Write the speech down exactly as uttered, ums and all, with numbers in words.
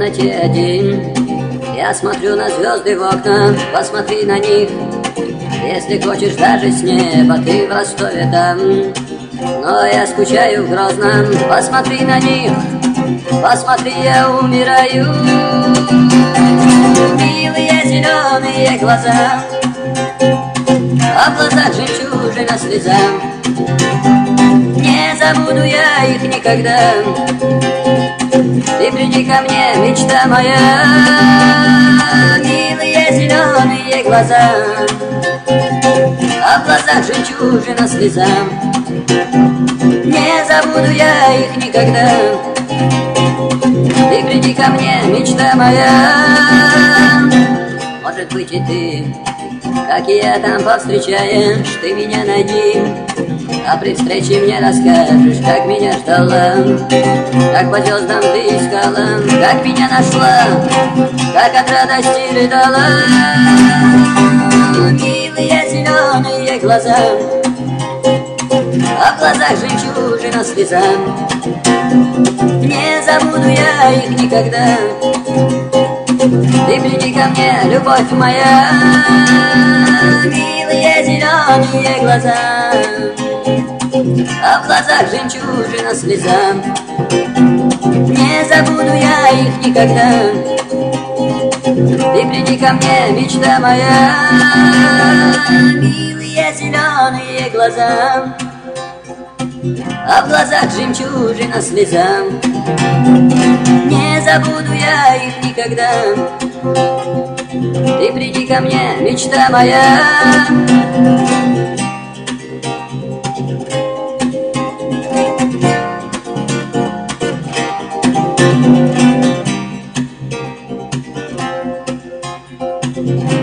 комнате один. Я смотрю на звезды в окна, посмотри на них. Если хочешь даже с неба, ты в Ростове там. Но я скучаю в Грозном, посмотри на них. Посмотри, я умираю. Милые зеленые глаза, а в глазах жемчужина слеза. Не забуду я их никогда. Ты приди ко мне, мечта моя. Милые зеленые глаза, а в глазах жемчужина слеза. Не забуду я их никогда. Ты приди ко мне, мечта моя. Может быть и ты, как и я, там повстречаешь. Ты меня найди, а при встрече мне расскажешь, как меня ждала, как по звездам ты искала, как меня нашла, как от радости рыдала. Милые зеленые глаза, а в глазах жемчужина слеза. Не забуду я их никогда. Ты приди ко мне, любовь моя. Милые зеленые глаза, а в глазах жемчужина слеза. Не забуду я их никогда. Ты приди ко мне, мечта моя. Милые зеленые глаза, а в глазах жемчужина слеза. Не забуду я их никогда. Ты приди ко мне, мечта моя. Thank you.